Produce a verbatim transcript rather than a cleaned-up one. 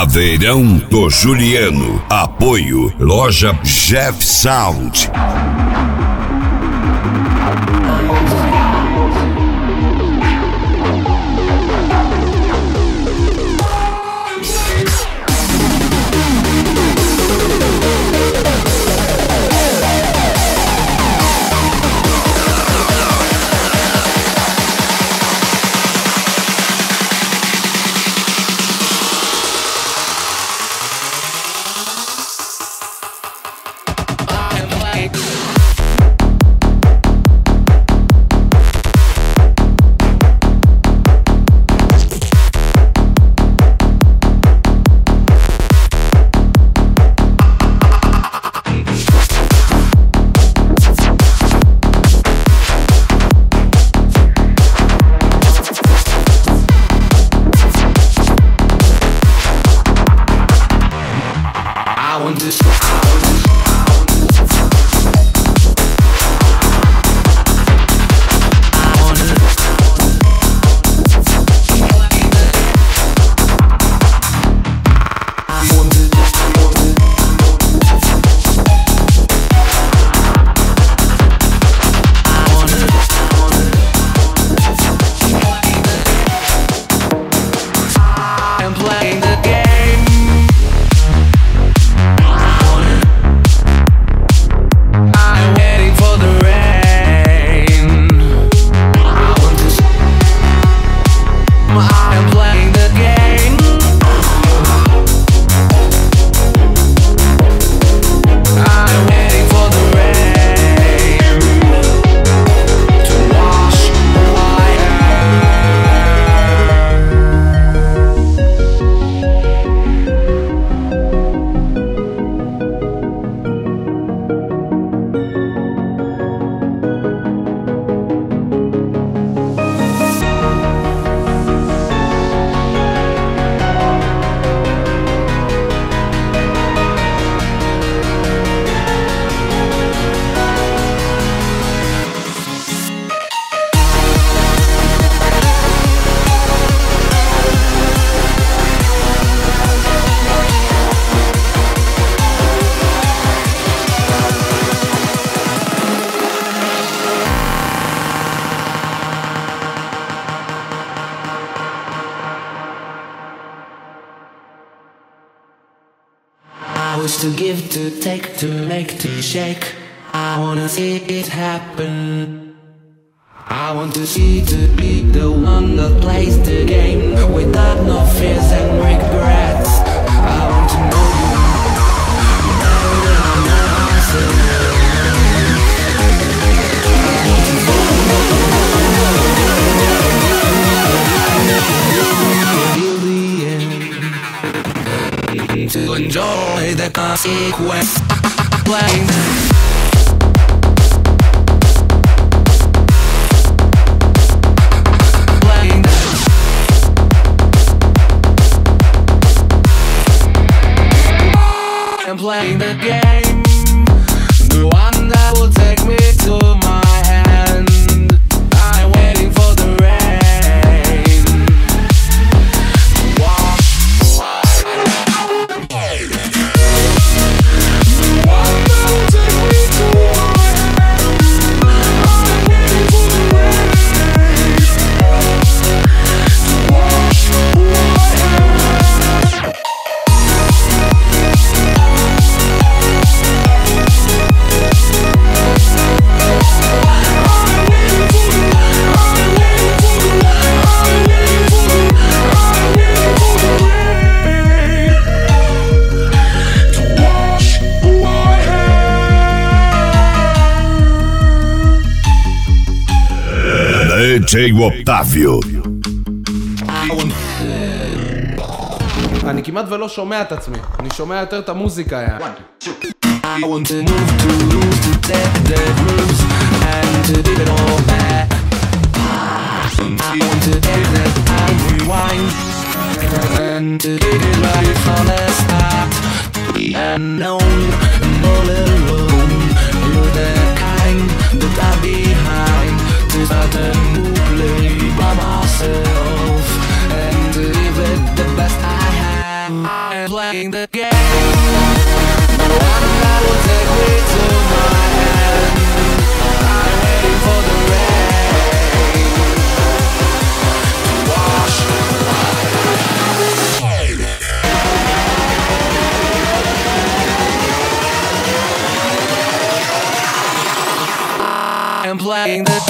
Caveirão do Juliano. Apoio Loja Jeff Sound. To give, to take, to make, to shake. I wanna see it happen. I want to see, to be the one that plays the game without no fears and regrets. I want to know you better than I know myself. To enjoy the consequence. Playing Playing And playing the game, the one that will take me to my hand. I'm waiting for the rain to wash. D J Otávio. אני כמעט ולא שומע את עצמי, אני שומע יותר את המוזיקה. I want to move to lose to take the grooves and to leave it all back. I want to take that time, rewind and to leave it right from the start. To be unknown and all alone, you're the kind that I'm behind. To start a new play by myself and to live it the best I have. playing the game. No one that will take me to my hand. I'm waiting for the rain to wash I'm playing the